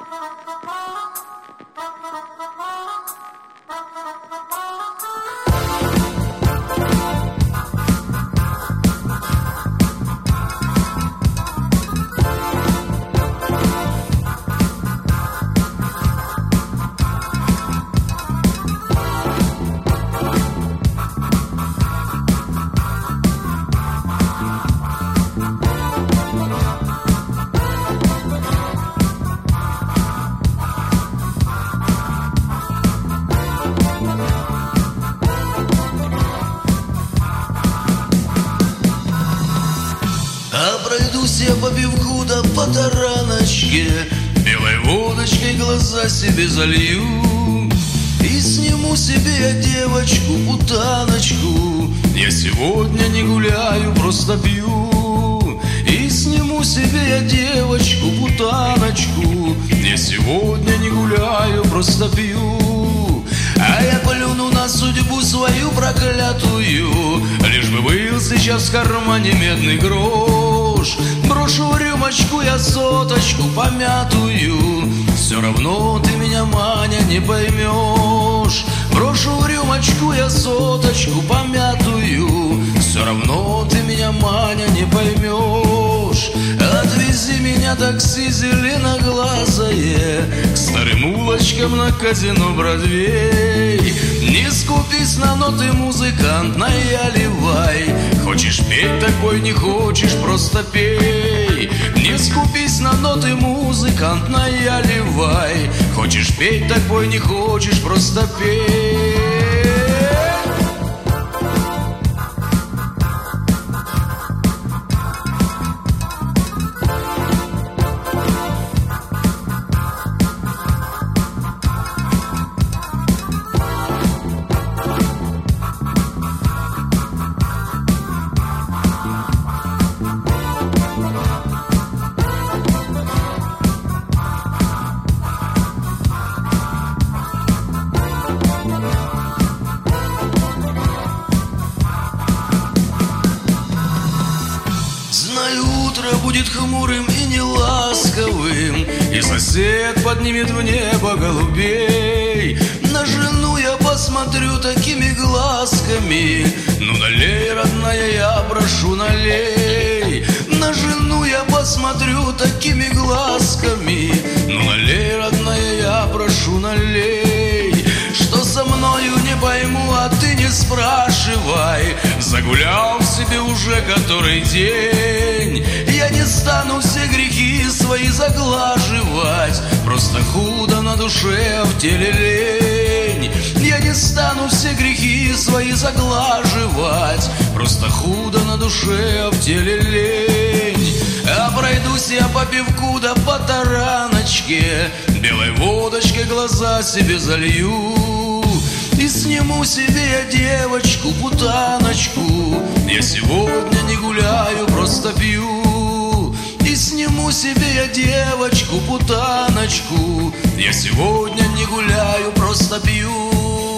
Пройдусь я по пивку да по тараночке, белой водочкой глаза себе залью и сниму себе я девочку-путаночку. Я сегодня не гуляю, просто пью. И сниму себе я девочку-путаночку. Я сегодня не гуляю, просто пью. А я плюну на судьбу свою проклятую, лишь бы был сейчас в кармане медный грош. Брошу рюмочку я соточку помятую, все равно ты меня, Маня, не поймешь. Брошу рюмочку я соточку помятую, все равно ты меня, Маня, не поймешь. Отвези меня, такси зеленоглазое, к старым улочкам на казино Бродвей. Не скупись на ноты, музыкант, наливай. Хочешь петь, такой не хочешь, просто пей. Не скупись на ноты, музыкант, наливай. Хочешь петь, такой не хочешь, просто пей. Утро будет хмурым и неласковым, и сосед поднимет в небо голубей. На жену я посмотрю такими глазками. Ну налей, родная, я прошу, налей. На жену я посмотрю такими глазками. Ну налей, родная, я прошу, налей. Что со мною, не пойму, а ты не спрашивай. Загулял себе уже который день. Я не стану все грехи свои заглаживать, просто худо на душе, а в теле лень. Я не стану все грехи свои заглаживать, просто худо на душе, а в теле лень. А пройдусь я по пивку да по тараночке, белой водочкой глаза себе залью и сниму себе я девочку-путаночку. Я сегодня не гуляю, просто пью. И сниму себе я девочку-путаночку. Я сегодня не гуляю, просто пью.